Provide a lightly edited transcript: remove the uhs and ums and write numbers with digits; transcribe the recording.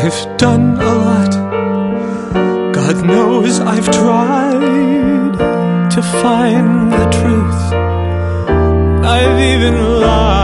I've done a lot. God knows I've tried to find the truth. I've even lied.